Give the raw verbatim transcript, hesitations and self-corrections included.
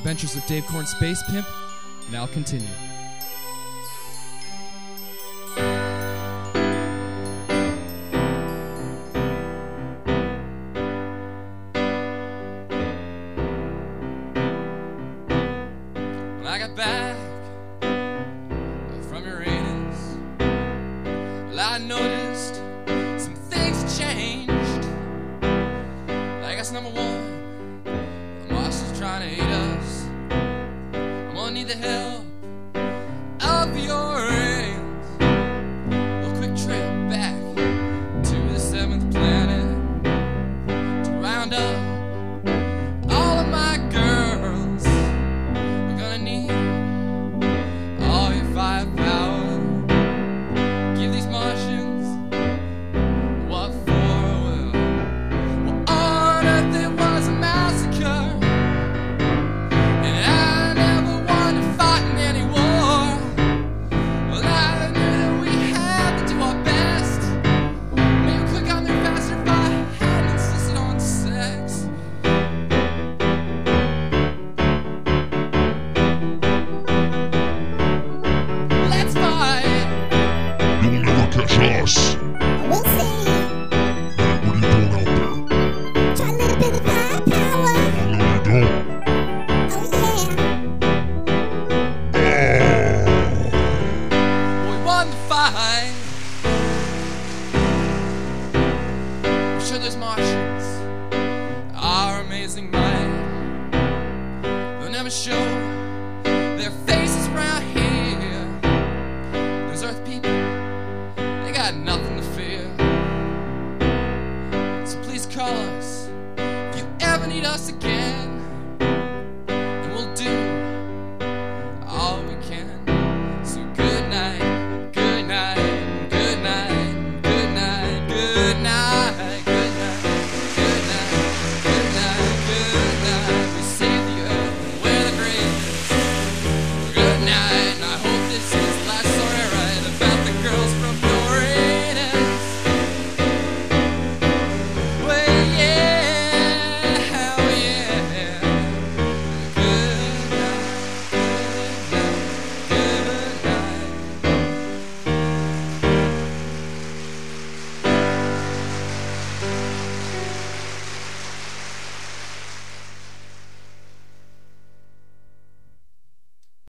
Adventures of Dave Korn Space Pimp now continue. When I got back from Uranus, well, I noticed some things changed. I guess number one, the Martians trying to eat us. I'm gonna need the help of your hands. A quick trip back to the seventh planet to round up all of my girls. We're gonna need all your firepower. Give these Martians what for? Well, well, on Earth there was a massacre, and I never wanted to fight in any war. Well, I knew that we had to do our best. Maybe we could have gone there faster if I hadn't insisted on sex. Let's fight. You'll never catch us. We'll see. Hey, what are you doing out there? Try a little bit of firepower. No, you don't. Oh, yeah. We won the fight. I'm sure those Martians are amazing mind. They'll never show their faces around here. Those Earth people, they got nothing to fear. So please call us if you ever need us again.